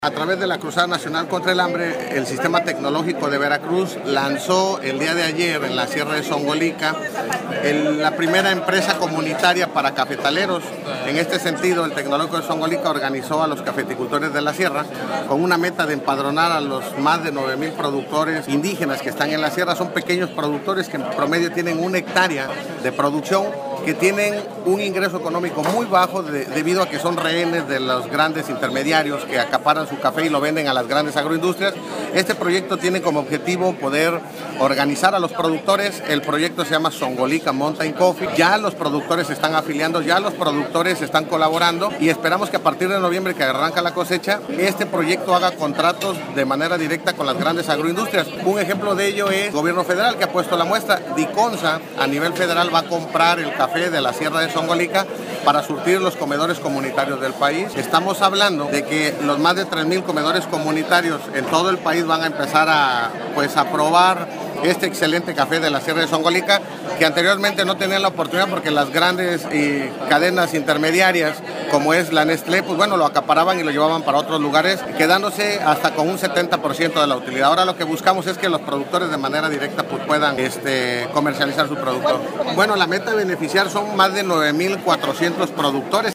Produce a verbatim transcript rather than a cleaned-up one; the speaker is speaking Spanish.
A través de la Cruzada Nacional contra el Hambre, el Sistema Tecnológico de Veracruz lanzó el día de ayer en la Sierra de Zongolica el, la primera empresa comunitaria para cafetaleros. En este sentido, el Tecnológico de Zongolica organizó a los cafeticultores de la sierra con una meta de empadronar a los más de nueve mil productores indígenas que están en la sierra. Son pequeños productores que en promedio tienen una hectárea de producción, que tienen un ingreso económico muy bajo de, debido a que son rehenes de los grandes intermediarios que acaparan su café y lo venden a las grandes agroindustrias. Este proyecto tiene como objetivo poder organizar a los productores. El proyecto se llama Zongolica Mountain Coffee. Ya los productores se están afiliando, ya los productores están colaborando y esperamos que a partir de noviembre, que arranca la cosecha, este proyecto haga contratos de manera directa con las grandes agroindustrias. Un ejemplo de ello es el gobierno federal, que ha puesto la muestra. Diconsa a nivel federal va a comprar el café de la Sierra de Zongolica para surtir los comedores comunitarios del país. Estamos hablando de que los más de tres mil comedores comunitarios en todo el país van a empezar a, pues, a probar este excelente café de la Sierra de Zongolica, que anteriormente no tenían la oportunidad porque las grandes eh, cadenas intermediarias, como es la Nestlé, pues bueno, lo acaparaban y lo llevaban para otros lugares, quedándose hasta con un setenta por ciento de la utilidad. Ahora lo que buscamos es que los productores de manera directa pues, puedan este, comercializar su producto. Bueno, la meta de beneficiar son más de nueve mil cuatrocientos productores.